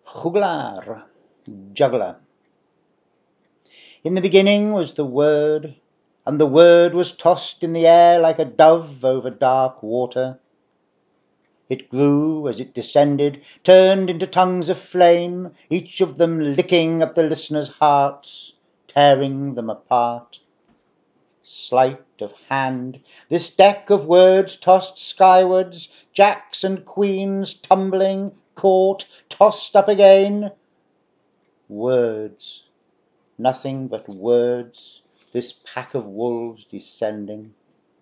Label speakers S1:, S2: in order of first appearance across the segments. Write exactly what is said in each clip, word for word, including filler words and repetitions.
S1: Juglar, juggler. In the beginning was the Word, and the Word was tossed in the air like a dove over dark water. It grew as it descended, turned into tongues of flame, each of them licking up the listeners' hearts, tearing them apart. Sleight of hand, this deck of words tossed skywards, jacks and queens tumbling, caught, tossed up again. Words, nothing but words, this pack of wolves descending.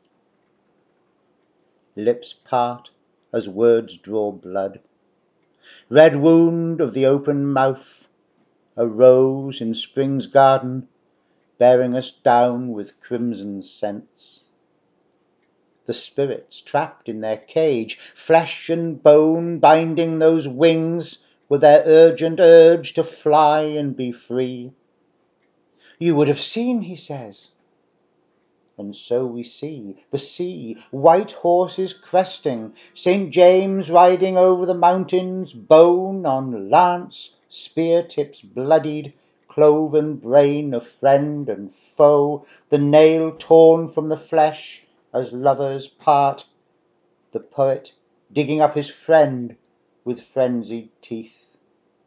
S1: Lips part as words draw blood. Red wound of the open mouth, a rose in spring's garden, bearing us down with crimson scents. The spirits trapped in their cage, flesh and bone binding those wings with their urgent urge to fly and be free. You would have seen, he says. And so we see the sea, white horses cresting, Saint James riding over the mountains, bone on lance, spear tips bloodied, cloven brain of friend and foe, the nail torn from the flesh as lovers part, the poet digging up his friend with frenzied teeth.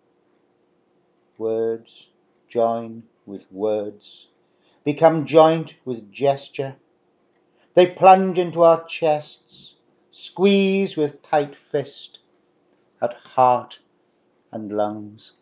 S1: Words join with words, become joint with gesture. They plunge into our chests, squeeze with tight fist at heart and lungs.